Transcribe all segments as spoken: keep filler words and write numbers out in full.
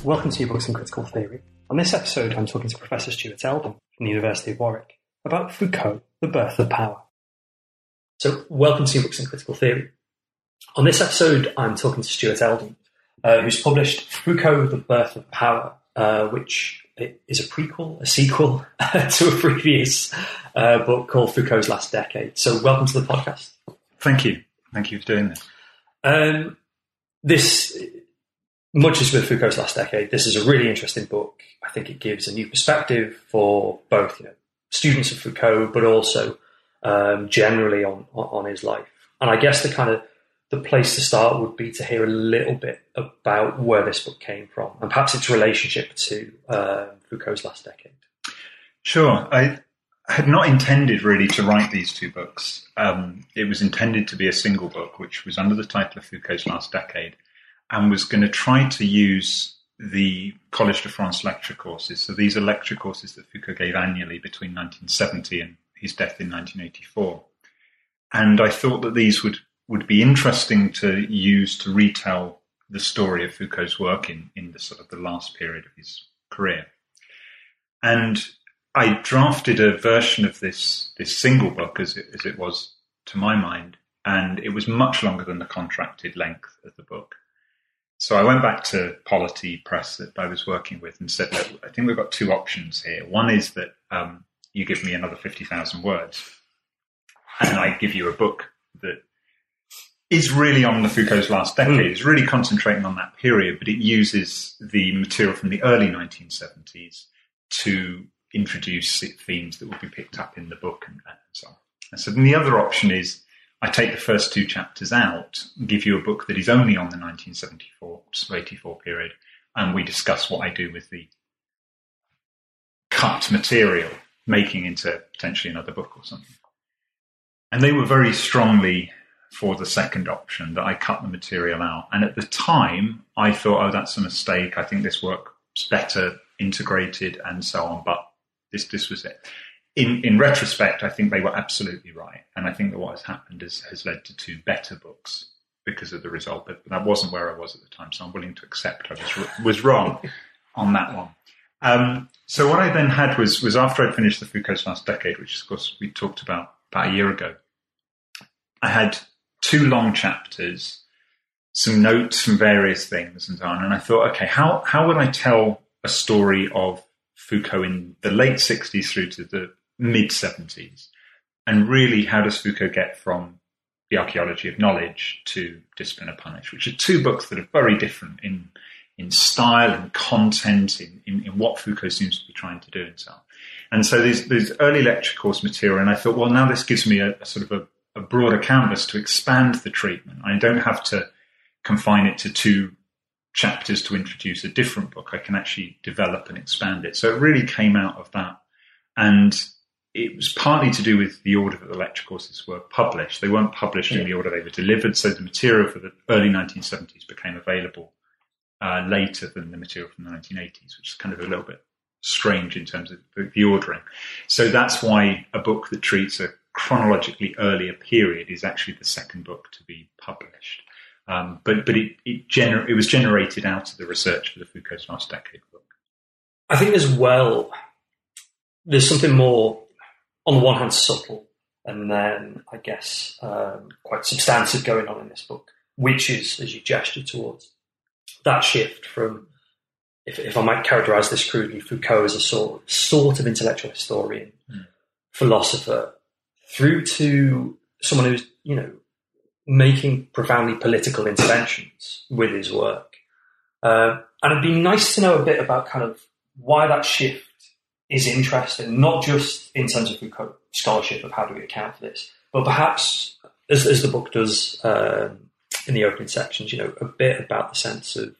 Welcome to New Books in Critical Theory. On this episode, I'm talking to Professor Stuart Eldon from the University of Warwick about Foucault, The Birth of Power. So, welcome to New Books in Critical Theory. On this episode, I'm talking to Stuart Eldon, uh, who's published Foucault, The Birth of Power, uh, which is a prequel, a sequel to a previous uh, book called Foucault's Last Decade. So, welcome to the podcast. Thank you. Thank you for doing this. Um, this... Much as with Foucault's Last Decade, this is a really interesting book. I think it gives a new perspective for both, you know, students of Foucault, but also um, generally on, on his life. And I guess the kind of the place to start would be to hear a little bit about where this book came from, and perhaps its relationship to uh, Foucault's Last Decade. Sure. I had not intended really to write these two books. Um, it was intended to be a single book, which was under the title of Foucault's Last Decade, and was going to try to use the Collège de France lecture courses. So these are lecture courses that Foucault gave annually between nineteen seventy and his death in nineteen eighty-four. And I thought that these would, would be interesting to use to retell the story of Foucault's work in, in the sort of the last period of his career. And I drafted a version of this, this single book, as it, as it was to my mind, and it was much longer than the contracted length of the book. So I went back to Polity Press that I was working with and said, look, I think we've got two options here. One is that um, you give me another fifty thousand words and I give you a book that is really on the Foucault's Last Decade. It's really concentrating on that period, but it uses the material from the early nineteen seventies to introduce themes that will be picked up in the book and, and so on. And so then the other option is I take the first two chapters out, give you a book that is only on the nineteen seventy-four to eighty-four period, and we discuss what I do with the cut material, making into potentially another book or something. And they were very strongly for the second option, that I cut the material out. And at the time, I thought, oh, that's a mistake. I think this work's better integrated and so on. But this this was it. In, in retrospect, I think they were absolutely right. And I think that what has happened is, has led to two better books because of the result. But that wasn't where I was at the time, so I'm willing to accept I was, was wrong on that one. Um, so what I then had was, was after I'd finished the Foucault's Last Decade, which of course we talked about about a year ago, I had two long chapters, some notes from various things and so on. And I thought, okay, how, how would I tell a story of Foucault in the late sixties through to the mid-seventies? And really, how does Foucault get from The Archaeology of Knowledge to Discipline or Punish, which are two books that are very different in in style and content, in, in, in what Foucault seems to be trying to do and so on. And so there's, there's early lecture course material, and I thought, well, now this gives me a, a sort of a, a broader canvas to expand the treatment. I don't have to confine it to two chapters to introduce a different book. I can actually develop and expand it. So it really came out of that. And it was partly to do with the order that the lecture courses were published. They weren't published in the order they were delivered, so the material for the early nineteen seventies became available uh, later than the material from the nineteen eighties, which is kind of a little bit strange in terms of the, the ordering. So that's why a book that treats a chronologically earlier period is actually the second book to be published. Um, but but it it, gener- it was generated out of the research for the Foucault's Last Decade book. I think as well, there's something more, on the one hand, subtle, and then, I guess, um, quite substantive going on in this book, which is, as you gestured towards, that shift from, if, if I might characterise this crudely, Foucault as a sort, sort of intellectual historian, mm. philosopher, through to someone who's, you know, making profoundly political interventions with his work. Uh, and it'd be nice to know a bit about kind of why that shift is interesting, not just in terms of Foucault scholarship of how do we account for this, but perhaps, as, as the book does um, in the opening sections, you know, a bit about the sense of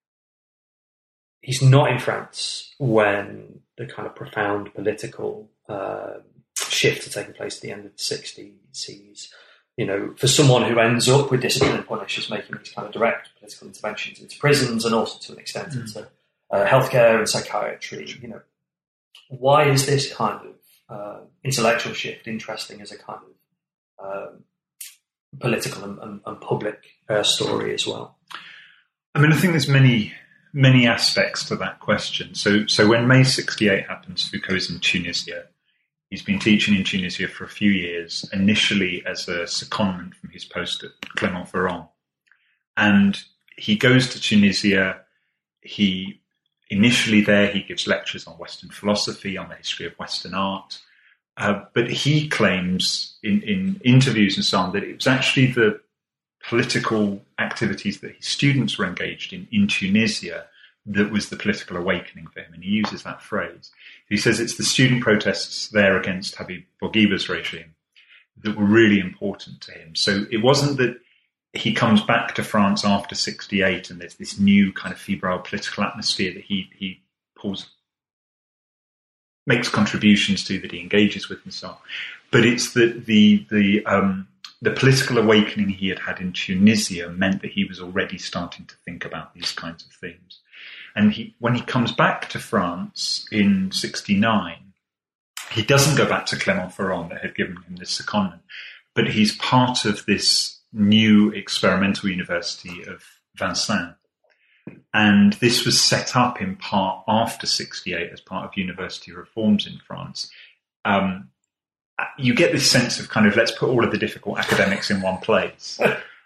he's not in France when the kind of profound political uh, shift are taking place at the end of the sixties. He's, you know, for someone who ends up with Discipline and Punish, is making these kind of direct political interventions into prisons and also to an extent mm. into uh, healthcare and psychiatry, you know, why is this kind of uh, intellectual shift interesting as a kind of um, political and, and, and public uh, story as well? I mean, I think there's many many aspects to that question. So, so when May sixty-eight happens, Foucault is in Tunisia. He's been teaching in Tunisia for a few years, initially as a secondment from his post at Clermont-Ferrand. And he goes to Tunisia. He initially there, he gives lectures on Western philosophy, on the history of Western art. Uh, but he claims in, in interviews and so on that it was actually the political activities that his students were engaged in in Tunisia that was the political awakening for him. And he uses that phrase. He says it's the student protests there against Habib Bourguiba's regime that were really important to him. So it wasn't that he comes back to France after sixty-eight and there's this new kind of febrile political atmosphere that he, he pulls, makes contributions to, that he engages with and so on. But it's that the, the, um, the political awakening he had had in Tunisia meant that he was already starting to think about these kinds of themes. And he, when he comes back to France in sixty-nine, he doesn't go back to Clermont-Ferrand that had given him this secondment, but he's part of this new experimental university of Vincennes. And this was set up in part after sixty-eight as part of university reforms in France. Um, you get this sense of kind of, let's put all of the difficult academics in one place.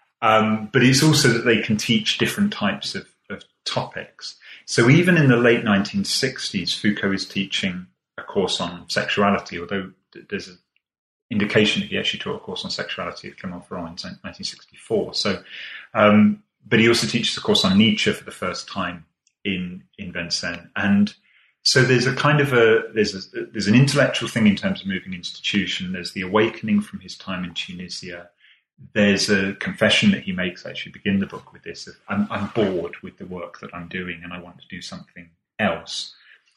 Um, but it's also that they can teach different types of, of topics. So even in the late nineteen sixties, Foucault is teaching a course on sexuality, although there's an indication that he actually taught a course on sexuality at Clermont-Ferrand in nineteen sixty-four. So, um, but he also teaches a course on Nietzsche for the first time in, in Vincennes. And so there's a kind of a, there's a, there's an intellectual thing in terms of moving institution. There's the awakening from his time in Tunisia. There's a confession that he makes, I actually begin the book with this, of I'm, I'm bored with the work that I'm doing and I want to do something else.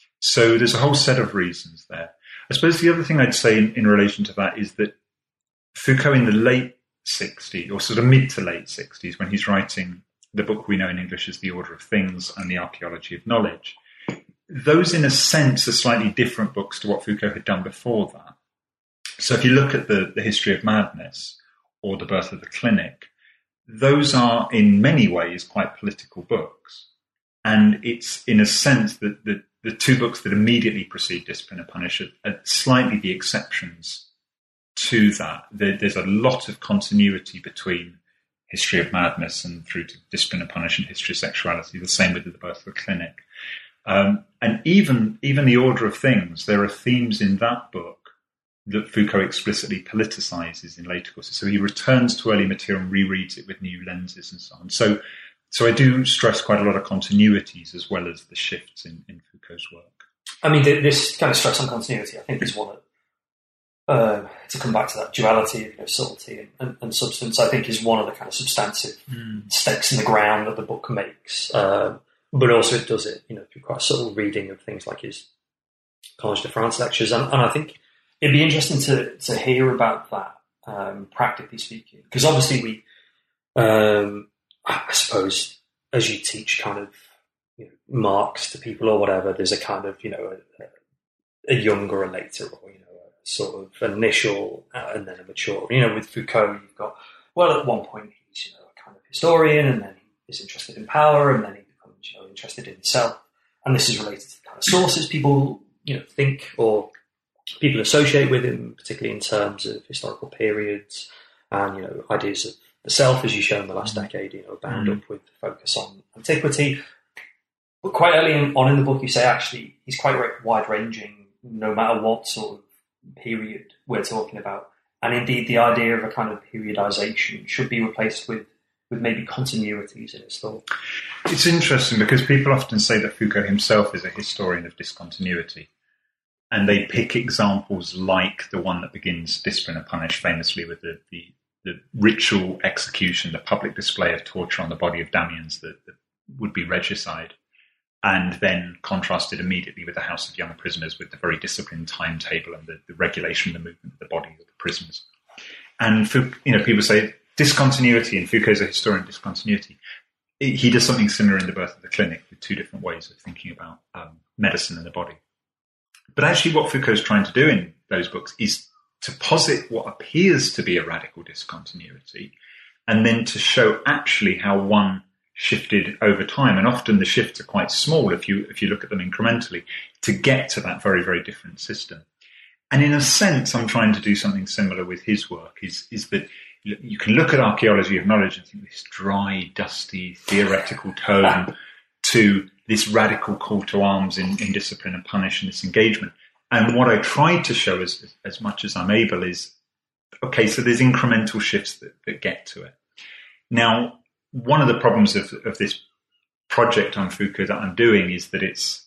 So there's a whole set of reasons there. I suppose the other thing I'd say in, in relation to that is that Foucault in the late sixties, or sort of mid to late sixties, when he's writing the book we know in English as The Order of Things and The Archaeology of Knowledge, those in a sense are slightly different books to what Foucault had done before that. So if you look at the, the History of Madness or The Birth of the Clinic, those are in many ways quite political books. And it's in a sense that the, the two books that immediately precede Discipline and Punish are, are slightly the exceptions to that. There, there's a lot of continuity between History of Madness and through to Discipline and Punish and History of Sexuality, the same with The Birth of the Clinic. Um, and even, even The Order of Things, there are themes in that book that Foucault explicitly politicizes in later courses. So he returns to early material and rereads it with new lenses and so on. So, so I do stress quite a lot of continuities as well as the shifts in, in Foucault's work. I mean, this kind of stress on continuity, I think, is one of, uh, to come back to that duality of, you know, subtlety and, and, and substance, I think is one of the kind of substantive mm. stakes in the ground that the book makes. Um, but also it does it, you know, through quite a subtle reading of things like his Collège de France lectures. And, and I think it'd be interesting to, to hear about that, um, practically speaking, because obviously we, um, I suppose, as you teach kind of, you know, Marx to people or whatever, there's a kind of, you know, a, a young or a later, or, you know, a sort of an initial uh, and then a mature. You know, with Foucault, you've got, well, at one point he's, you know, a kind of historian, and then he's interested in power, and then he becomes, you know, interested in himself. And this is related to the kind of sources people, you know, think or people associate with him, particularly in terms of historical periods and, you know, ideas of the self, as you show in the last decade, you know, bound mm-hmm. up with the focus on antiquity. But quite early on in the book, you say actually he's quite wide-ranging, no matter what sort of period we're talking about. And indeed, the idea of a kind of periodization should be replaced with, with maybe continuities in his thought. It's interesting because people often say that Foucault himself is a historian of discontinuity. And they pick examples like the one that begins Discipline and Punish famously with the, the, the ritual execution, the public display of torture on the body of Damiens that, that would be regicide, and then contrasted immediately with the House of Young Prisoners with the very disciplined timetable and the, the regulation of the movement of the body of the prisoners. And, you know, people say discontinuity, and Foucault's a historian of discontinuity. He does something similar in The Birth of the Clinic with two different ways of thinking about um, medicine and the body. But actually what Foucault's trying to do in those books is to posit what appears to be a radical discontinuity and then to show actually how one shifted over time, and often the shifts are quite small if you if you look at them incrementally to get to that very, very different system. And in a sense, I'm trying to do something similar with his work, is, is that you can look at archaeology of knowledge and think this dry, dusty, theoretical tone to this radical call to arms in, in discipline and punish and this engagement. And what I tried to show as, as much as I'm able is, okay, so there's incremental shifts that, that get to it. Now, one of the problems of, of this project on Foucault that I'm doing is that it's,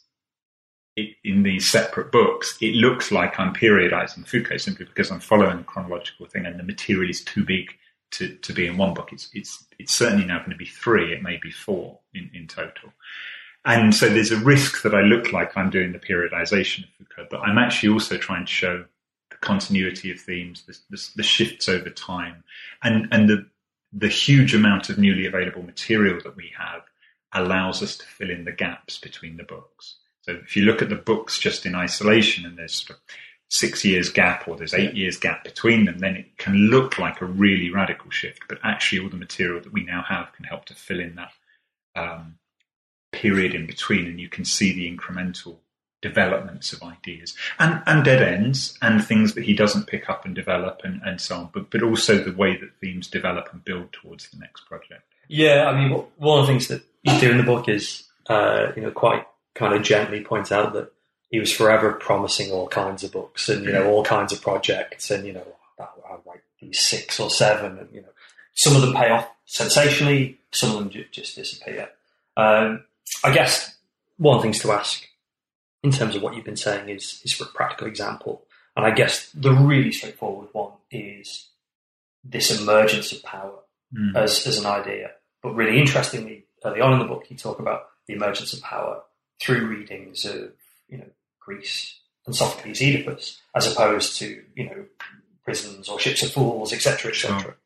it, in these separate books, it looks like I'm periodizing Foucault simply because I'm following a chronological thing and the material is too big to, to be in one book. It's, it's, it's certainly now going to be three, it may be four in, in total. And so there's a risk that I look like I'm doing the periodization of Foucault, but I'm actually also trying to show the continuity of themes, the, the, the shifts over time, and, and the, the huge amount of newly available material that we have allows us to fill in the gaps between the books. So if you look at the books just in isolation and there's sort of six years gap or there's eight years gap between them, then it can look like a really radical shift. But actually all the material that we now have can help to fill in that um, period in between, and you can see the incremental developments of ideas and, and dead ends and things that he doesn't pick up and develop and, and so on, but, but also the way that themes develop and build towards the next project. Yeah, I mean, one of the things that you do in the book is, uh, you know, quite kind of gently point out that he was forever promising all kinds of books and, you know, all kinds of projects and, you know, I'll write these six or seven and, you know, some of them pay off sensationally, some of them ju- just disappear. Um, I guess one of the things to ask in terms of what you've been saying is, is for a practical example. And I guess the really straightforward one is this emergence of power mm. as, as an idea. But really interestingly, early on in the book, you talk about the emergence of power through readings of, you know, Greece and Sophocles' Oedipus, as opposed to, you know, prisons or ships of fools, et cetera, et cetera. Sure.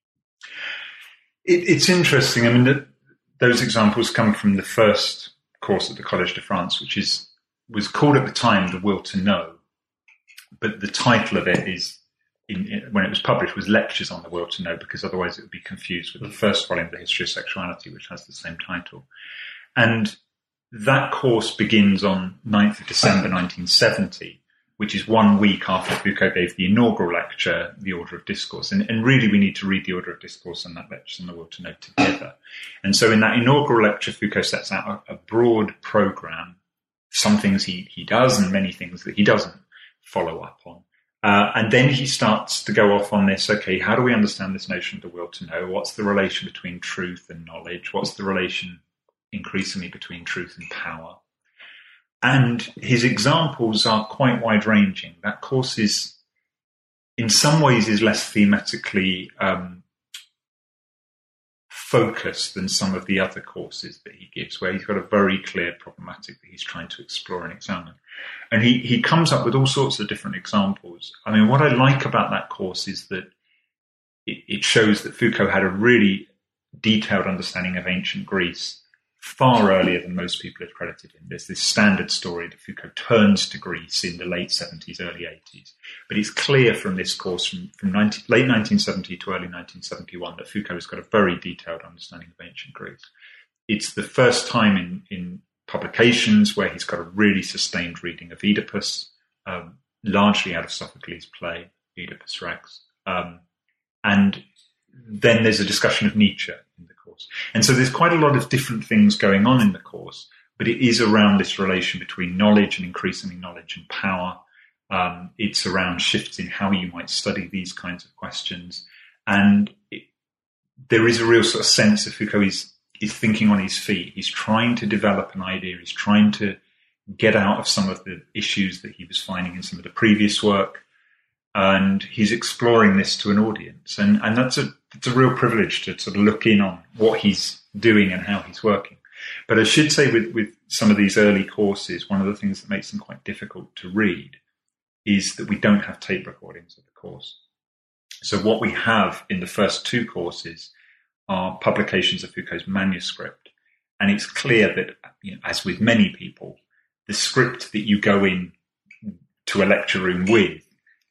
It, it's interesting. I mean, the, those examples come from the first course at the Collège de France, which is was called at the time The Will to Know, but the title of it is, in, in, when it was published, was Lectures on the Will to Know, because otherwise it would be confused with the first volume of The History of Sexuality, which has the same title. And that course begins on ninth of December nineteen seventy, which is one week after Foucault gave the inaugural lecture, The Order of Discourse. And, and really we need to read The Order of Discourse and that Lectures on the Will to Know together. And so in that inaugural lecture, Foucault sets out a, a broad programme, some things he, he does and many things that he doesn't follow up on. Uh, and then he starts to go off on this, okay, how do we understand this notion of the will to know? What's the relation between truth and knowledge? What's the relation increasingly between truth and power? And his examples are quite wide-ranging. That course is, in some ways, is less thematically um, focused than some of the other courses that he gives, where he's got a very clear problematic that he's trying to explore and examine. And he, he comes up with all sorts of different examples. I mean, what I like about that course is that it, it shows that Foucault had a really detailed understanding of ancient Greece far earlier than most people have credited him. There's this standard story that Foucault turns to Greece in the late seventies, early eighties. But it's clear from this course, from, from nineteen, late nineteen seventy to early nineteen seventy-one, that Foucault has got a very detailed understanding of ancient Greece. It's the first time in, in publications where he's got a really sustained reading of Oedipus, um, largely out of Sophocles' play, Oedipus Rex. Um, and then there's a discussion of Nietzsche in the course. And so there's quite a lot of different things going on in the course, but it is around this relation between knowledge and increasingly knowledge and power. Um, it's around shifts in how you might study these kinds of questions. And it, there is a real sort of sense of Foucault is, is thinking on his feet. He's trying to develop an idea. He's trying to get out of some of the issues that he was finding in some of the previous work. And he's exploring this to an audience. And, and that's a, it's a real privilege to sort of look in on what he's doing and how he's working. But I should say with, with some of these early courses, one of the things that makes them quite difficult to read is that we don't have tape recordings of the course. So what we have in the first two courses are publications of Foucault's manuscript. And it's clear that, you know, as with many people, the script that you go in to a lecture room with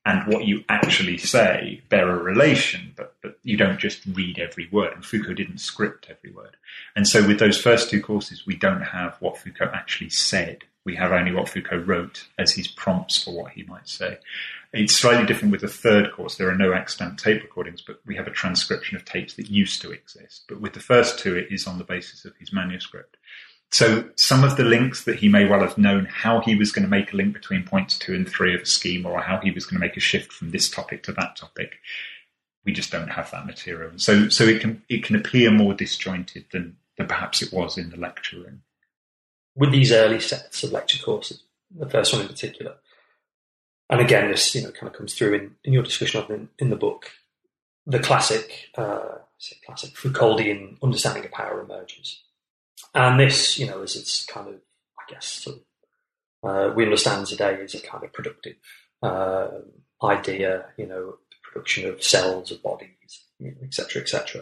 and what you actually say bear a relation, but, but you don't just read every word. And Foucault didn't script every word. And so with those first two courses, we don't have what Foucault actually said. We have only what Foucault wrote as his prompts for what he might say. It's slightly different with the third course. There are no extant tape recordings, but we have a transcription of tapes that used to exist. But with the first two, it is on the basis of his manuscript. So some of the links that he may well have known, how he was going to make a link between points two and three of a scheme, or how he was going to make a shift from this topic to that topic, we just don't have that material. So so it can it can appear more disjointed than, than perhaps it was in the lecture room. With these early sets of lecture courses, the first one in particular, and again, this you know kind of comes through in, in your discussion of in, in the book, the classic, uh, say classic Foucauldian understanding of power emerges. And this, you know, as it's kind of, I guess, sort of, uh, we understand today as a kind of productive uh, idea, you know, the production of cells, of bodies, et cetera, et cetera.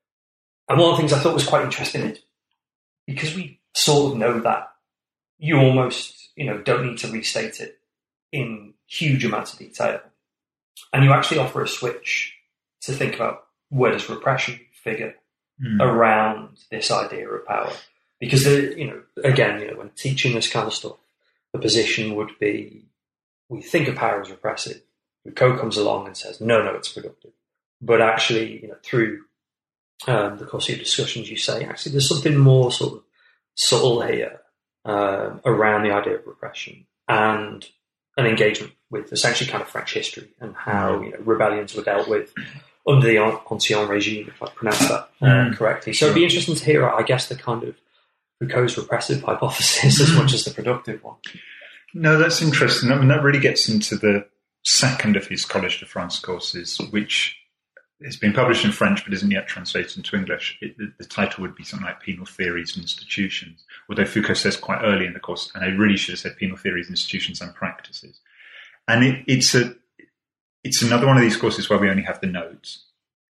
And one of the things I thought was quite interesting is because we sort of know that you almost, you know, don't need to restate it in huge amounts of detail. And you actually offer a switch to think about where does repression figure mm. around this idea of power. Because, the, you know, again, you know, when teaching this kind of stuff, the position would be, we think of power as repressive. Foucault comes along and says, no, no, it's productive. But actually, you know, through um, the course of your discussions, you say, actually, there's something more sort of subtle here um, around the idea of repression and an engagement with essentially kind of French history and how, you know, rebellions were dealt with under the Ancien regime, if I pronounce that uh, mm. correctly. So it'd be interesting to hear, I guess, the kind of Foucault's repressive hypothesis as much as the productive one. No, that's interesting. I mean, that really gets into the second of his Collège de France courses, which has been published in French but isn't yet translated into English. It, the, the title would be something like Penal Theories and Institutions, although Foucault says quite early in the course, and I really should have said Penal Theories, Institutions and Practices. And it, it's a it's another one of these courses where we only have the notes,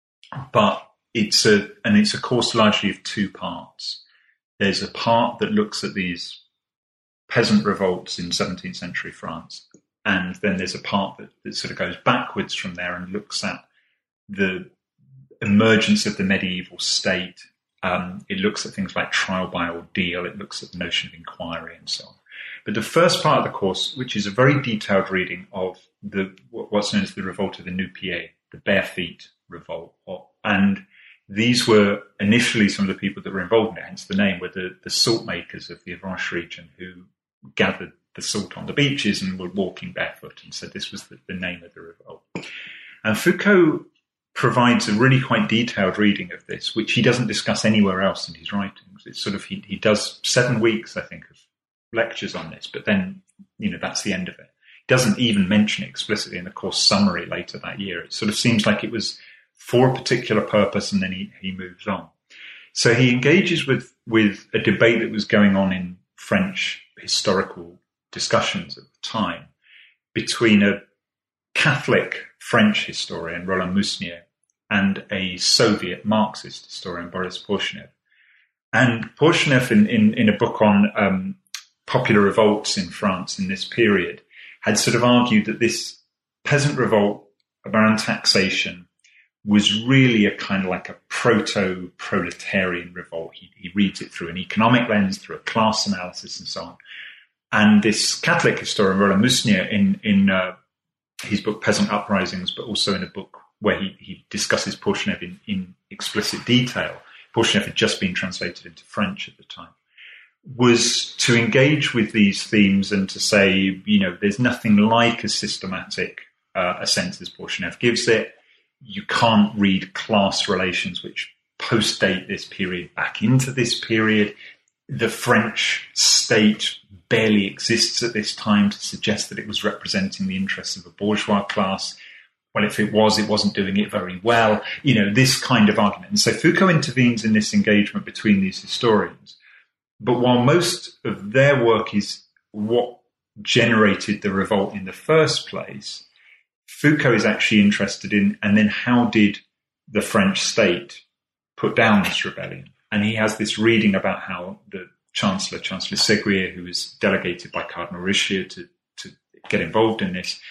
but it's a and it's a course largely of two parts. There's a part that looks at these peasant revolts in seventeenth century France, and then there's a part that, that sort of goes backwards from there and looks at the emergence of the medieval state. Um, it looks at things like trial by ordeal. It looks at the notion of inquiry and so on. But the first part of the course, which is a very detailed reading of the what's known as the Revolt of the Nu-Pieds, the bare feet revolt, and these were initially some of the people that were involved in it, hence the name, were the, the salt makers of the Avranches region who gathered the salt on the beaches and were walking barefoot, and so this was the, the name of the revolt. And Foucault provides a really quite detailed reading of this, which he doesn't discuss anywhere else in his writings. It's sort of, he, he does seven weeks, I think, of lectures on this, but then, you know, that's the end of it. He doesn't even mention it explicitly in the course summary later that year. It sort of seems like it was for a particular purpose, and then he, he moves on. So he engages with, with a debate that was going on in French historical discussions at the time between a Catholic French historian, Roland Mousnier, and a Soviet Marxist historian, Boris Porshnev. And Porshnev, in, in, in a book on um, popular revolts in France in this period, had sort of argued that this peasant revolt around taxation was really a kind of like a proto-proletarian revolt. He, he reads it through an economic lens, through a class analysis and so on. And this Catholic historian, Roland Mousnier, in, in uh, his book Peasant Uprisings, but also in a book where he, he discusses Porshnev in, in explicit detail, Porshnev had just been translated into French at the time, was to engage with these themes and to say, you know, there's nothing like as systematic uh, a sense as Porshnev gives it. You can't read class relations which post-date this period back into this period. The French state barely exists at this time to suggest that it was representing the interests of a bourgeois class. Well, if it was, it wasn't doing it very well. You know, this kind of argument. And so Foucault intervenes in this engagement between these historians. But while most of their work is what generated the revolt in the first place, Foucault is actually interested in, and then how did the French state put down this rebellion? And he has this reading about how the Chancellor, Chancellor Seguier, who was delegated by Cardinal Richelieu to, to get involved in this,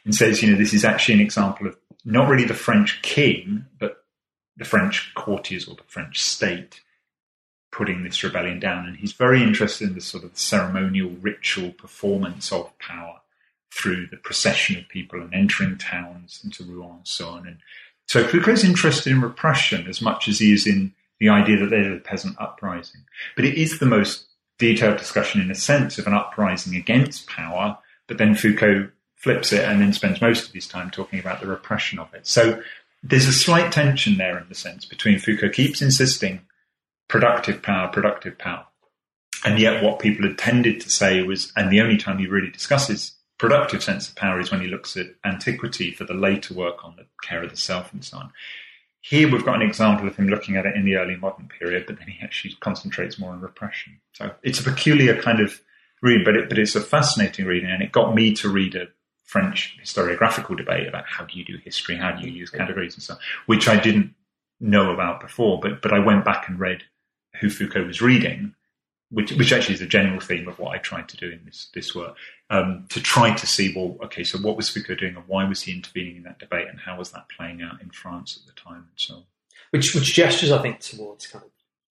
and says, you know, this is actually an example of not really the French king, but the French courtiers or the French state putting this rebellion down. And he's very interested in the sort of ceremonial ritual performance of power through the procession of people and entering towns into Rouen and so on. And so Foucault's interested in repression as much as he is in the idea that there's a peasant uprising. But it is the most detailed discussion in a sense of an uprising against power, but then Foucault flips it and then spends most of his time talking about the repression of it. So there's a slight tension there in the sense between Foucault keeps insisting productive power, productive power. And yet what people had tended to say was, and the only time he really discusses productive sense of power is when he looks at antiquity for the later work on the care of the self and so on. Here we've got an example of him looking at it in the early modern period, but then he actually concentrates more on repression. So it's a peculiar kind of read, but, it, but it's a fascinating reading, and it got me to read a French historiographical debate about how do you do history, how do you use categories and so on, which I didn't know about before, but but I went back and read who Foucault was reading, which which actually is a general theme of what I tried to do in this this work, um, to try to see, well, okay, so what was Foucault doing and why was he intervening in that debate and how was that playing out in France at the time and so on. Which, which gestures, I think, towards kind of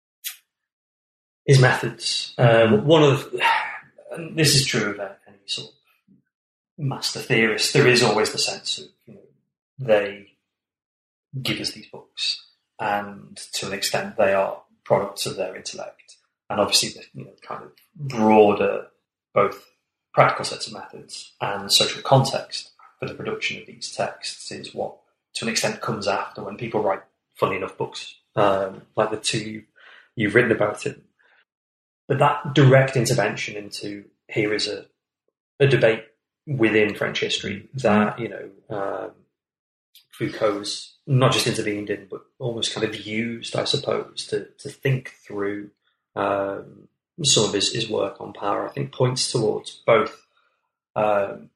his methods. Uh, one of the, and this is true of any sort of master theorist, there is always the sense of, you know, they give us these books and to an extent they are products of their intellect. And obviously the, you know, kind of broader, both practical sets of methods and social context for the production of these texts is what, to an extent, comes after when people write, funny enough, books um, like the two you've written about him. But that direct intervention into here is a, a debate within French history that, you know, um, Foucault's not just intervened in, but almost kind of used, I suppose, to, to think through um, some of his, his work on power, I think points towards both um,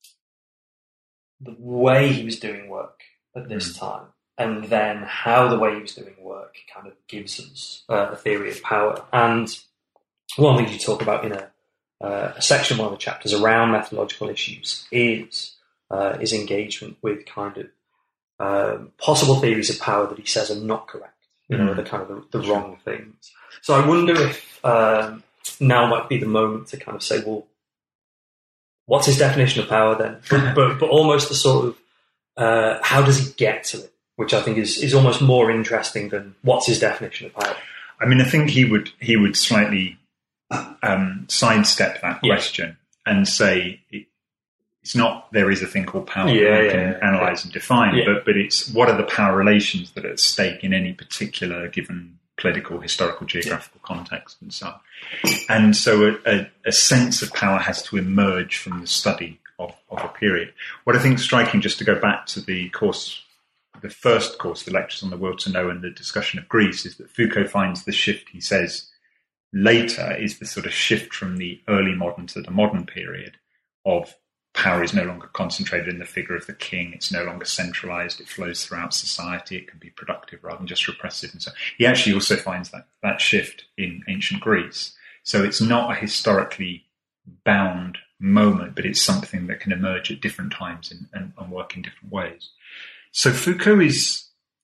the way he was doing work at this mm. time, and then how the way he was doing work kind of gives us uh, a theory of power. And one thing you talk about in a, uh, a section, one of the chapters around methodological issues is uh, his engagement with kind of um, possible theories of power that he says are not correct, you know, mm. the kind of the, the wrong things. So I wonder if um, now might be the moment to kind of say, well, what's his definition of power then? But, but, but almost the sort of, uh, how does he get to it? Which I think is, is almost more interesting than what's his definition of power. I mean, I think he would he would slightly um, sidestep that question yeah. and say it, it's not there is a thing called power yeah, that you yeah, can yeah, analyse yeah. and define, yeah. but but it's what are the power relations that are at stake in any particular given political, historical, geographical yeah. context and so on. And so a, a, a sense of power has to emerge from the study of, of a period. What I think is striking, just to go back to the course, the first course, the lectures on the will to know and the discussion of Greece, is that Foucault finds the shift, he says, later is the sort of shift from the early modern to the modern period of power is no longer concentrated in the figure of the king. It's no longer centralized. It flows throughout society. It can be productive rather than just repressive. And so he actually also finds that, that shift in ancient Greece. So it's not a historically bound moment, but it's something that can emerge at different times and, and, and work in different ways. So Foucault is,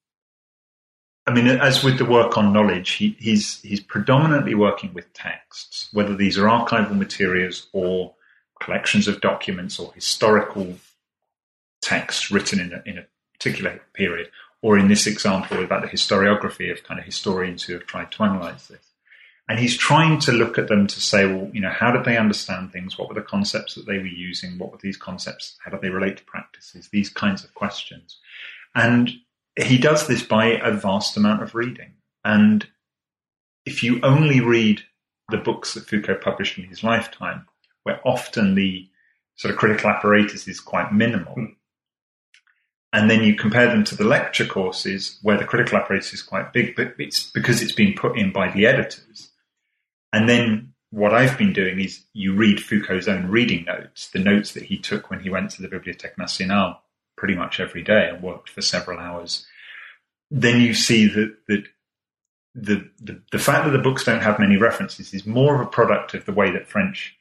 I mean, as with the work on knowledge, he, he's, he's predominantly working with texts, whether these are archival materials or collections of documents or historical texts written in a, in a particular period, or in this example about the historiography of kind of historians who have tried to analyse this. And he's trying to look at them to say, well, you know, how did they understand things? What were the concepts that they were using? What were these concepts? How do they relate to practices? These kinds of questions. And he does this by a vast amount of reading. And if you only read the books that Foucault published in his lifetime, where often the sort of critical apparatus is quite minimal, mm. and then you compare them to the lecture courses where the critical apparatus is quite big, but it's because it's been put in by the editors. And then what I've been doing is you read Foucault's own reading notes, the notes that he took when he went to the Bibliothèque Nationale pretty much every day and worked for several hours. Then you see that, that the, the, the fact that the books don't have many references is more of a product of the way that French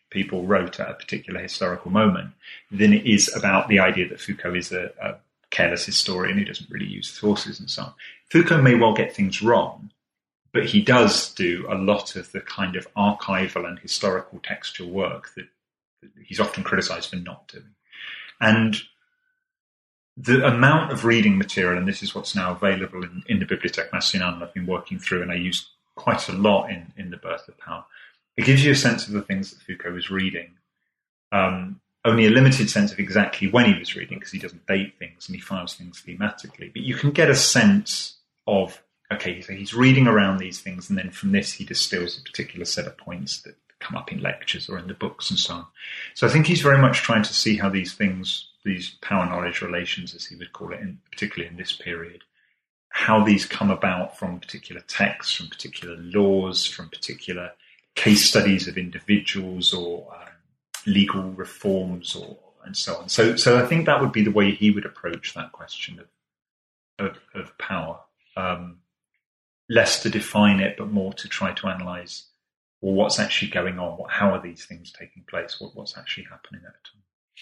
people wrote at a particular historical moment than it is about the idea that Foucault is a, a careless historian who doesn't really use sources and so on. Foucault may well get things wrong, but he does do a lot of the kind of archival and historical textual work that, that he's often criticised for not doing. And the amount of reading material, and this is what's now available in, in the Bibliothèque Nationale, I've been working through, and I use quite a lot in, in The Birth of Power. It gives you a sense of the things that Foucault was reading. Um, only a limited sense of exactly when he was reading, because he doesn't date things and he files things thematically. But you can get a sense of, okay, so he's reading around these things, and then from this he distills a particular set of points that come up in lectures or in the books and so on. So I think he's very much trying to see how these things, these power-knowledge relations, as he would call it, in, particularly in this period, how these come about from particular texts, from particular laws, from particular case studies of individuals or um, legal reforms, or and so on. So, so I think that would be the way he would approach that question of of, of power, um, less to define it, but more to try to analyse, well, what's actually going on? What, how are these things taking place? What, what's actually happening at the time?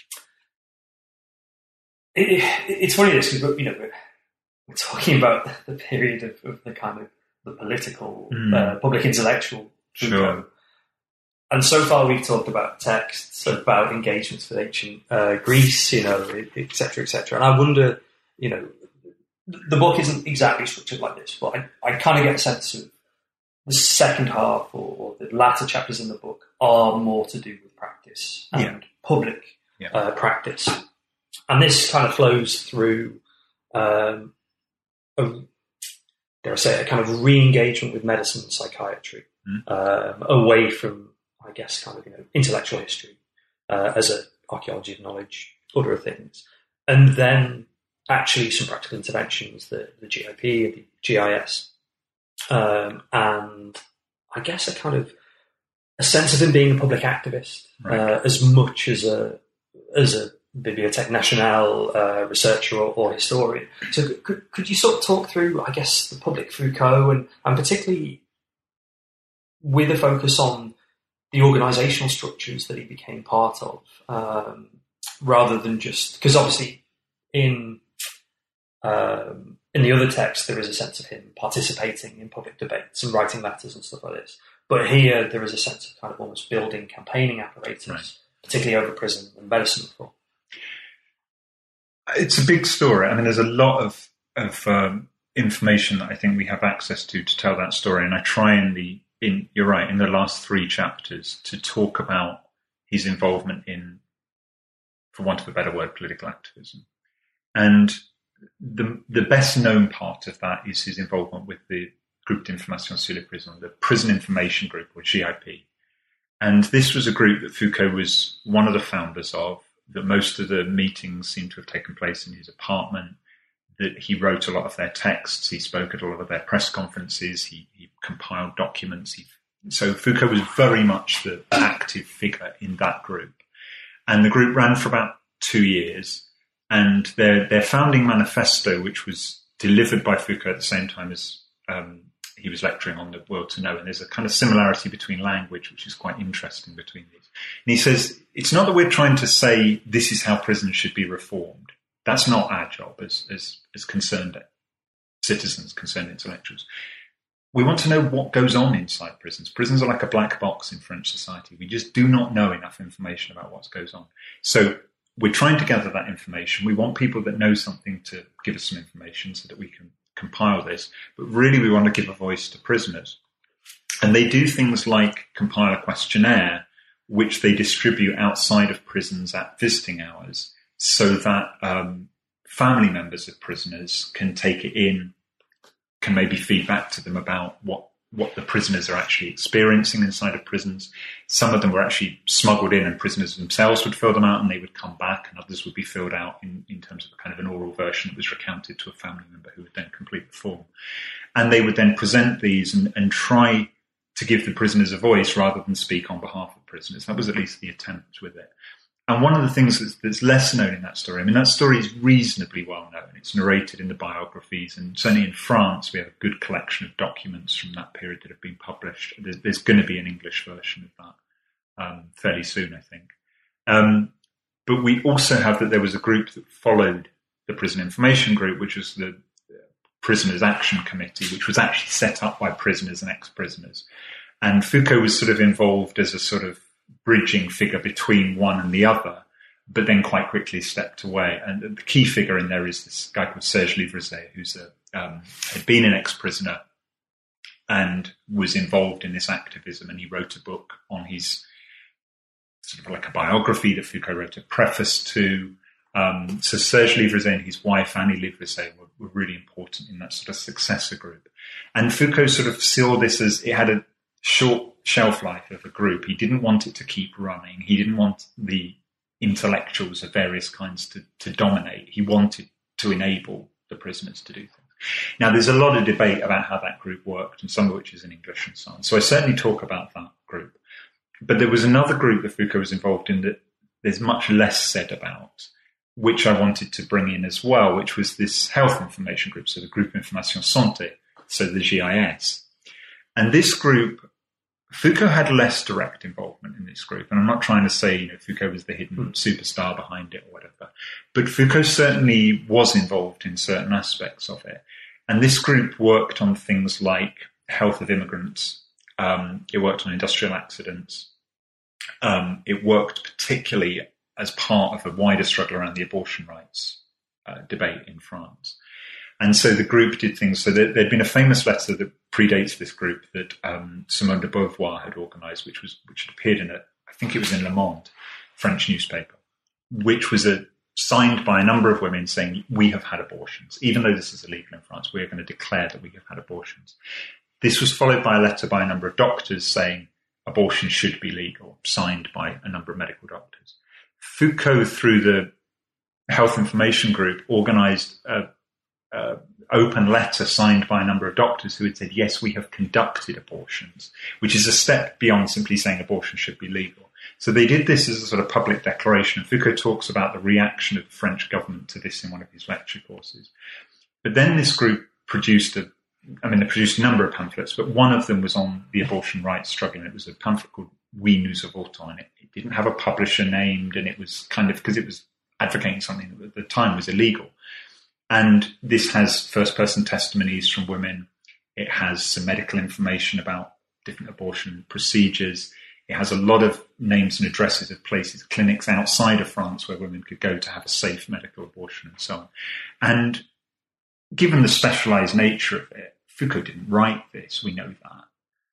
It, it, it's funny this because, you know, we're, we're talking about the period of, of the kind of the political, mm. uh, public intellectual Foucault. Sure. And so far we've talked about texts, about engagements with ancient uh, Greece, you know, et cetera, et cetera. And I wonder, you know, the book isn't exactly structured like this, but I, I kind of get a sense of the second half or, or the latter chapters in the book are more to do with practice and yeah. public yeah. Uh, practice. And this kind of flows through, um, a, dare I say, a kind of re-engagement with medicine and psychiatry, mm. um, away from, I guess, kind of, you know, intellectual history uh, as an archaeology of knowledge, other things. And then actually some practical interventions, the, the G I P and the G I S. Um, and I guess a kind of a sense of him being a public activist, right. uh, as much as a as a Bibliothèque Nationale uh, researcher or, or historian. So could, could you sort of talk through, I guess, the public Foucault, and, and particularly with a focus on the organisational structures that he became part of, um, rather than just, because obviously in um, in the other text there is a sense of him participating in public debates and writing letters and stuff like this. But here there is a sense of kind of almost building campaigning apparatus, right. particularly over prison and medicine reform. It's a big story. I mean, there's a lot of, of um, information that I think we have access to to tell that story. And I try in the, in you're right, in the last three chapters to talk about his involvement in, for want of a better word, political activism. And the the best known part of that is his involvement with the Groupe d'Information sur les Prisons, the Prison Information Group, or G I P. And this was a group that Foucault was one of the founders of, that most of the meetings seem to have taken place in his apartment, that he wrote a lot of their texts, he spoke at a lot of their press conferences, he, he compiled documents. He, so Foucault was very much the active figure in that group. And the group ran for about two years, and their, their founding manifesto, which was delivered by Foucault at the same time as um, he was lecturing on the World to Know, and there's a kind of similarity between language, which is quite interesting between these. And he says, it's not that we're trying to say this is how prisons should be reformed. That's not our job as, as, as concerned citizens, concerned intellectuals. We want to know what goes on inside prisons. Prisons are like a black box in French society. We just do not know enough information about what goes on. So we're trying to gather that information. We want people that know something to give us some information so that we can compile this. But really we want to give a voice to prisoners. And they do things like compile a questionnaire, which they distribute outside of prisons at visiting hours, so that um, family members of prisoners can take it in, can maybe feed back to them about what, what the prisoners are actually experiencing inside of prisons. Some of them were actually smuggled in, and prisoners themselves would fill them out and they would come back, and others would be filled out in, in terms of a kind of an oral version that was recounted to a family member who would then complete the form. And they would then present these and, and try to give the prisoners a voice rather than speak on behalf of prisoners. That was at least the attempt with it. And one of the things that's, that's less known in that story, I mean, that story is reasonably well known. It's narrated in the biographies, and certainly in France, we have a good collection of documents from that period that have been published. There's, there's going to be an English version of that um, fairly soon, I think. Um, but we also have that there was a group that followed the Prison Information Group, which was the Prisoners Action Committee, which was actually set up by prisoners and ex-prisoners. And Foucault was sort of involved as a sort of bridging figure between one and the other, but then quite quickly stepped away. And the key figure in there is this guy called Serge Livresey, who's a, um, had been an ex-prisoner and was involved in this activism. And he wrote a book on his sort of like a biography that Foucault wrote a preface to. Um, so Serge Livresey and his wife, Annie Livresey, were, were really important in that sort of successor group. And Foucault sort of saw this as it had a short shelf life of a group. He didn't want it to keep running. He didn't want the intellectuals of various kinds to, to dominate. He wanted to enable the prisoners to do things. Now, there's a lot of debate about how that group worked, and some of which is in English and so on. So I certainly talk about that group. But there was another group that Foucault was involved in that there's much less said about, which I wanted to bring in as well, which was this health information group, so the Groupe Information Santé, so the G I S. And this group, Foucault had less direct involvement in this group. And I'm not trying to say, you know, Foucault was the hidden superstar behind it or whatever. But Foucault certainly was involved in certain aspects of it. And this group worked on things like health of immigrants. Um, it worked on industrial accidents. Um, it worked particularly as part of a wider struggle around the abortion rights uh, debate in France. And so the group did things. So there, there'd been a famous letter that predates this group that um, Simone de Beauvoir had organised, which was which had appeared in a, I think it was in Le Monde, French newspaper, which was a, signed by a number of women saying, we have had abortions. Even though this is illegal in France, we are going to declare that we have had abortions. This was followed by a letter by a number of doctors saying abortion should be legal, signed by a number of medical doctors. Foucault, through the Health Information Group, organised a, a open letter signed by a number of doctors who had said, yes, we have conducted abortions, which is a step beyond simply saying abortion should be legal. So they did this as a sort of public declaration. And Foucault talks about the reaction of the French government to this in one of his lecture courses. But then this group produced a, I mean, they produced a number of pamphlets, but one of them was on the abortion rights struggle. And it was a pamphlet called We Nous Avortons. And it, it didn't have a publisher named, and it was kind of, because it was advocating something that at the time was illegal. And this has first-person testimonies from women. It has some medical information about different abortion procedures. It has a lot of names and addresses of places, clinics outside of France where women could go to have a safe medical abortion and so on. And given the specialised nature of it, Foucault didn't write this, we know that.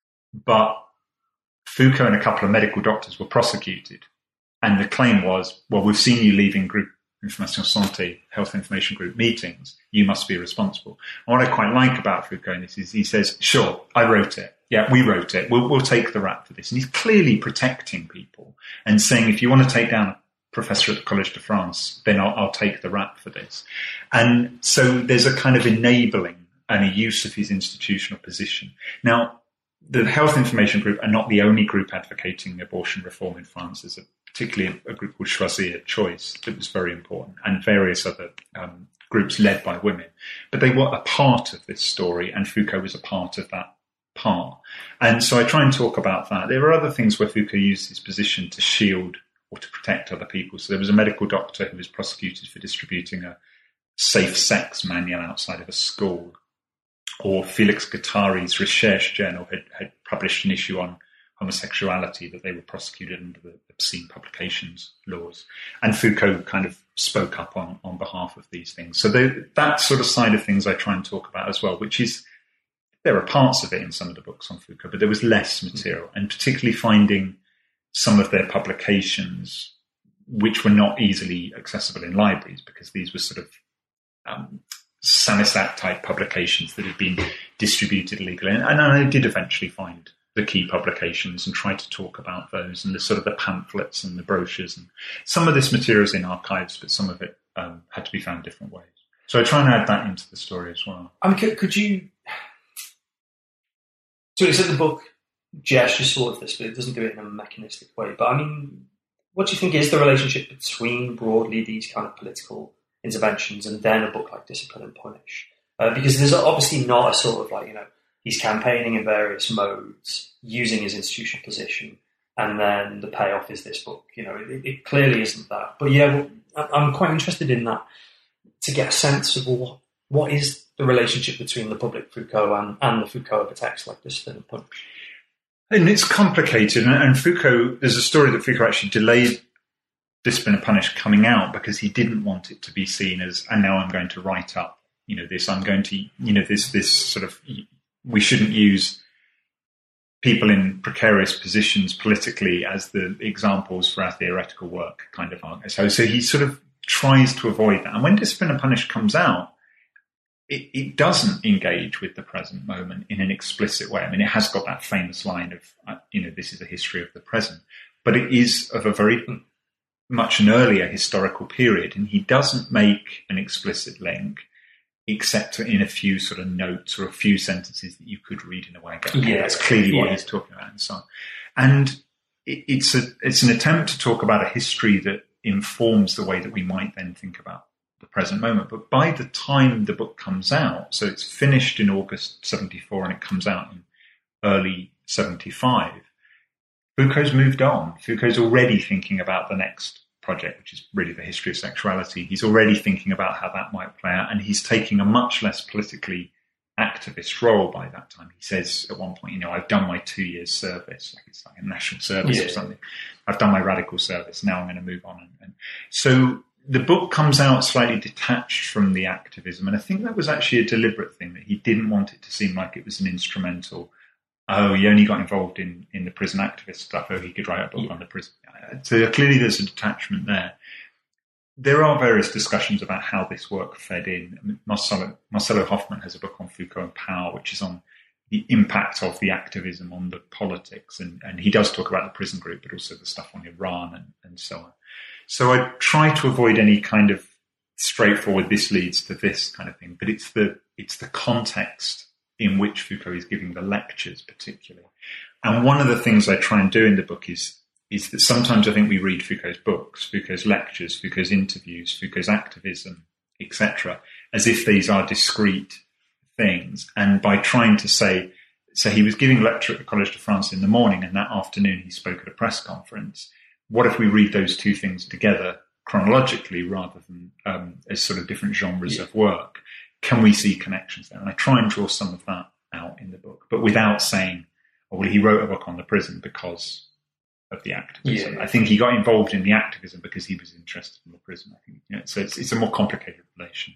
But Foucault and a couple of medical doctors were prosecuted. And the claim was, well, we've seen you leaving Group Information Santé, Health Information Group meetings, you must be responsible. And what I quite like about Foucault in this is he says, sure, I wrote it. Yeah, we wrote it. We'll, we'll take the rap for this. And he's clearly protecting people and saying, if you want to take down a professor at the Collège de France, then I'll, I'll take the rap for this. And so there's a kind of enabling and a use of his institutional position. Now, the Health Information Group are not the only group advocating abortion reform in France. There's a, particularly a, a group called Choisir Choice that was very important, and various other um, groups led by women. But they were a part of this story, and Foucault was a part of that part. And so I try and talk about that. There are other things where Foucault used his position to shield or to protect other people. So there was a medical doctor who was prosecuted for distributing a safe sex manual outside of a school. Or Felix Guattari's Recherche Journal had, had published an issue on homosexuality that they were prosecuted under the obscene publications laws. And Foucault kind of spoke up on, on behalf of these things. So they, that sort of side of things I try and talk about as well, which is, there are parts of it in some of the books on Foucault, but there was less material, and particularly finding some of their publications which were not easily accessible in libraries, because these were sort of um, Samizdat-type publications that had been distributed illegally. And, and I did eventually find the key publications and try to talk about those and the sort of the pamphlets and the brochures. And some of this material is in archives, but some of it um, had to be found different ways. So I try and add that into the story as well. I mean, could, could you... So it's in the book gestures sort of this, but it doesn't do it in a mechanistic way. But I mean, what do you think is the relationship between broadly these kind of political interventions and then a book like Discipline and Punish? Uh, because there's obviously not a sort of like, you know, he's campaigning in various modes, using his institutional position, and then the payoff is this book. You know, it, it clearly isn't that. But yeah, well, I'm quite interested in that, to get a sense of, well, what, what is the relationship between the public Foucault and, and the Foucault of a text like Discipline and Punch. And it's complicated. And, and Foucault, there's a story that Foucault actually delayed Discipline and Punish coming out because he didn't want it to be seen as, and now I'm going to write up, you know, this, I'm going to, you know, this, this sort of, we shouldn't use people in precarious positions politically as the examples for our theoretical work kind of argument. So, so he sort of tries to avoid that. And when Discipline and Punish comes out, it, it doesn't engage with the present moment in an explicit way. I mean, it has got that famous line of, uh, you know, this is a history of the present, but it is of a very much an earlier historical period, and he doesn't make an explicit link except in a few sort of notes or a few sentences that you could read in a way and go, okay, yeah, that's clearly yeah. what he's talking about, and so on. And it, it's a it's an attempt to talk about a history that informs the way that we might then think about the present moment. But by the time the book comes out, so it's finished in August seventy-four and it comes out in early seventy-five, Foucault's moved on. Foucault's already thinking about the next project, which is really the history of sexuality. He's already thinking about how that might play out, and he's taking a much less politically activist role by that time. He says at one point, you know, I've done my two years service, like it's like a national service yeah. or something. I've done my radical service. Now I'm going to move on. And, and so the book comes out slightly detached from the activism, and I think that was actually a deliberate thing, that he didn't want it to seem like it was an instrumental, oh, he only got involved in, in the prison activist stuff, oh, he could write a book yeah. on the prison. So clearly there's a detachment there. There are various discussions about how this work fed in. I mean, Marcelo, Marcelo Hoffman has a book on Foucault and power, which is on the impact of the activism on the politics. And, and he does talk about the prison group, but also the stuff on Iran and, and so on. So I try to avoid any kind of straightforward, this leads to this kind of thing, but it's the it's the context in which Foucault is giving the lectures particularly. And one of the things I try and do in the book is is that sometimes I think we read Foucault's books, Foucault's lectures, Foucault's interviews, Foucault's activism, et cetera, as if these are discrete things. And by trying to say, so he was giving a lecture at the Collège de France in the morning, and that afternoon he spoke at a press conference. What if we read those two things together chronologically rather than um, as sort of different genres yeah. of work? Can we see connections there? And I try and draw some of that out in the book, but without saying, oh, well, he wrote a book on the prison because of the activism. Yeah. I think he got involved in the activism because he was interested in the prison. I think, you know, so it's it's a more complicated relation.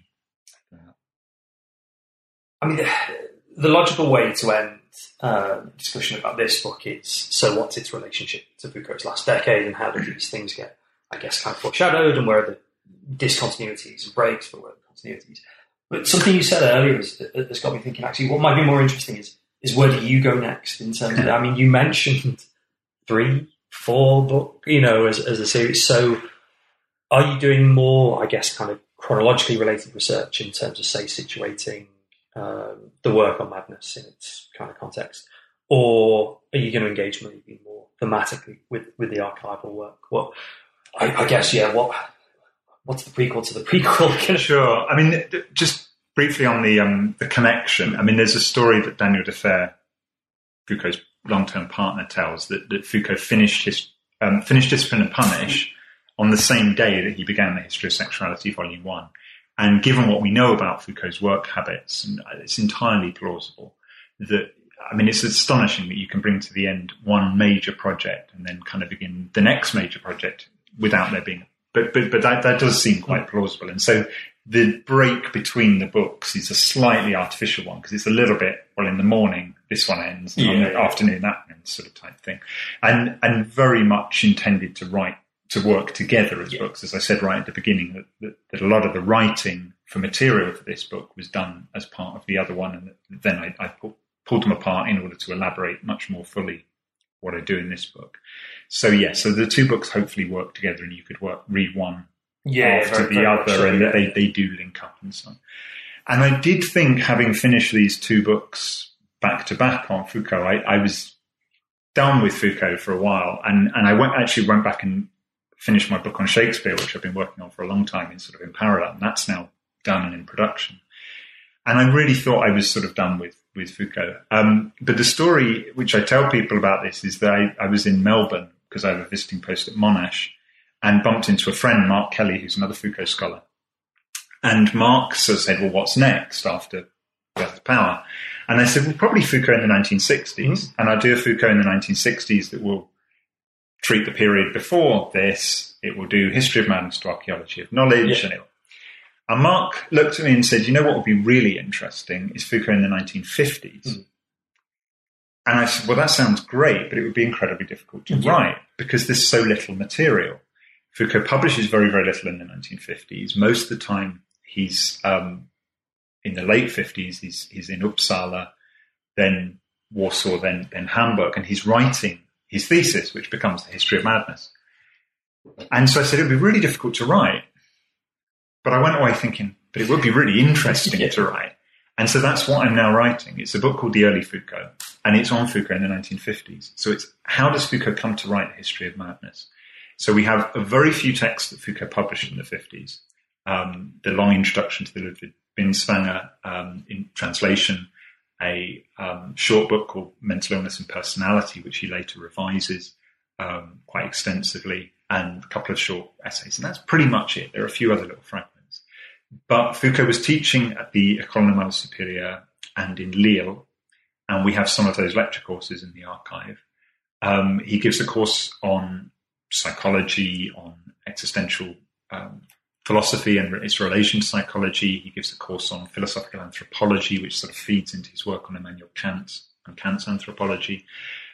I mean, the, the logical way to end uh, discussion about this book is, so what's its relationship to Foucault's last decade, and how do these things get, I guess, kind of foreshadowed, and where are the discontinuities and breaks, but where are the continuities? But something you said earlier has, has got me thinking, actually, what might be more interesting is is where do you go next in terms of, I mean, you mentioned three, four book, you know, as, as a series. So are you doing more, I guess, kind of chronologically related research in terms of, say, situating um, the work on madness in its kind of context? Or are you going to engage maybe more thematically with, with the archival work? Well, I, I guess, yeah, what what's the prequel to the prequel? Sure. I mean, just briefly on the um, the connection. I mean, there's a story that Daniel Defer, Foucault's long-term partner, tells that, that Foucault finished his um, finished Discipline and Punish on the same day that he began the History of Sexuality, Volume One. And given what we know about Foucault's work habits, and it's entirely plausible that, I mean, it's astonishing that you can bring to the end one major project and then kind of begin the next major project without there being. But but but that, that does seem quite plausible. And so the break between the books is a slightly artificial one, because it's a little bit, well, in the morning this one ends, and yeah, in the yeah. afternoon that ends, sort of type thing, and and very much intended to write to work together as yeah. books. As I said right at the beginning, that, that that a lot of the writing for material for this book was done as part of the other one, and then I, I pulled, pulled them apart in order to elaborate much more fully what I do in this book. So yeah, so the two books hopefully work together, and you could work read one yeah, after very, the very other, so, and yeah. they, they do link up and so on. And I did think, having finished these two books back to back on Foucault, I, I was done with Foucault for a while, and, and I went actually went back and finished my book on Shakespeare, which I've been working on for a long time in sort of in parallel, and that's now done and in production. And I really thought I was sort of done with, with Foucault. Um, but the story which I tell people about this is that I, I was in Melbourne because I have a visiting post at Monash, and bumped into a friend, Mark Kelly, who's another Foucault scholar. And Mark sort of said, well, what's next after Birth of Power? And I said, well, probably Foucault in the nineteen sixties. Mm-hmm. And I'll do a Foucault in the nineteen sixties that will treat the period before this. It will do History of Madness to Archaeology of Knowledge. Yeah. And, it, and Mark looked at me and said, you know what would be really interesting is Foucault in the nineteen fifties. Mm-hmm. And I said, well, that sounds great, but it would be incredibly difficult to yeah. write because there's so little material. Foucault publishes very, very little in the nineteen fifties. Most of the time, he's um, in the late fifties, he's, he's in Uppsala, then Warsaw, then, then Hamburg, and he's writing his thesis, which becomes the History of Madness. And so I said, it would be really difficult to write. But I went away thinking, but it would be really interesting yeah. to write. And so that's what I'm now writing. It's a book called The Early Foucault, and it's on Foucault in the nineteen fifties. So it's how does Foucault come to write the History of Madness? So we have a very few texts that Foucault published in the fifties. Um, the long introduction to the Ludwig Binswanger um, in translation, a um, short book called Mental Illness and Personality, which he later revises um, quite extensively, and a couple of short essays. And that's pretty much it. There are a few other little fragments. But Foucault was teaching at the École Normale Supérieure and in Lille, and we have some of those lecture courses in the archive. Um, he gives a course on psychology, on existential um, philosophy and its relation to psychology. He gives a course on philosophical anthropology, which sort of feeds into his work on Immanuel Kant and Kant's anthropology.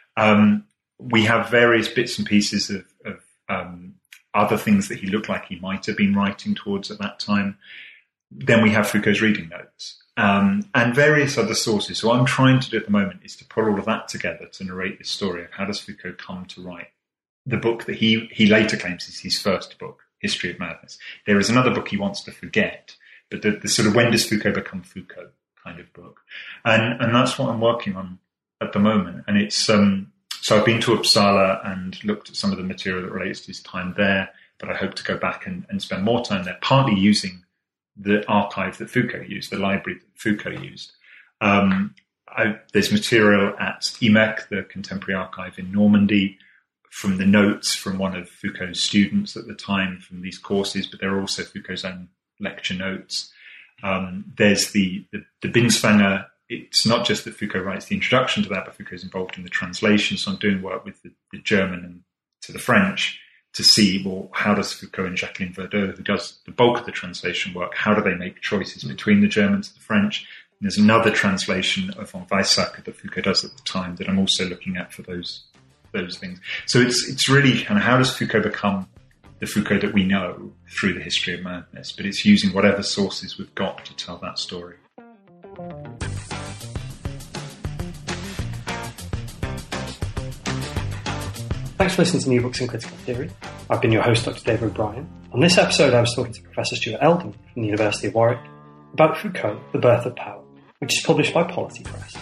Um, we have various bits and pieces of, of um, other things that he looked like he might have been writing towards at that time. Then we have Foucault's reading notes um, and various other sources. So what I'm trying to do at the moment is to put all of that together to narrate this story of how does Foucault come to write the book that he, he later claims is his first book, History of Madness. There is another book he wants to forget, but the, the sort of when does Foucault become Foucault kind of book. And and that's what I'm working on at the moment. And it's um, so I've been to Uppsala and looked at some of the material that relates to his time there, but I hope to go back and, and spend more time there, partly using the archive that Foucault used, the library that Foucault used. Um, I, there's material at I M E C, the Contemporary Archive in Normandy, from the notes from one of Foucault's students at the time from these courses, but there are also Foucault's own lecture notes. Um, there's the, the, the Binswanger. It's not just that Foucault writes the introduction to that, but Foucault's involved in the translation. So I'm doing work with the, the German and to the French to see, well, how does Foucault and Jacqueline Verdot, who does the bulk of the translation work, how do they make choices between the Germans and the French? And there's another translation of von Weizsäcker that Foucault does at the time that I'm also looking at for those those things. So it's it's really kind of how does Foucault become the Foucault that we know through the History of Madness, but it's using whatever sources we've got to tell that story. Thanks for listening to New Books in Critical Theory. I've been your host, Doctor David O'Brien. On this episode, I was talking to Professor Stuart Eldon from the University of Warwick about Foucault, The Birth of Power, which is published by Polity Press.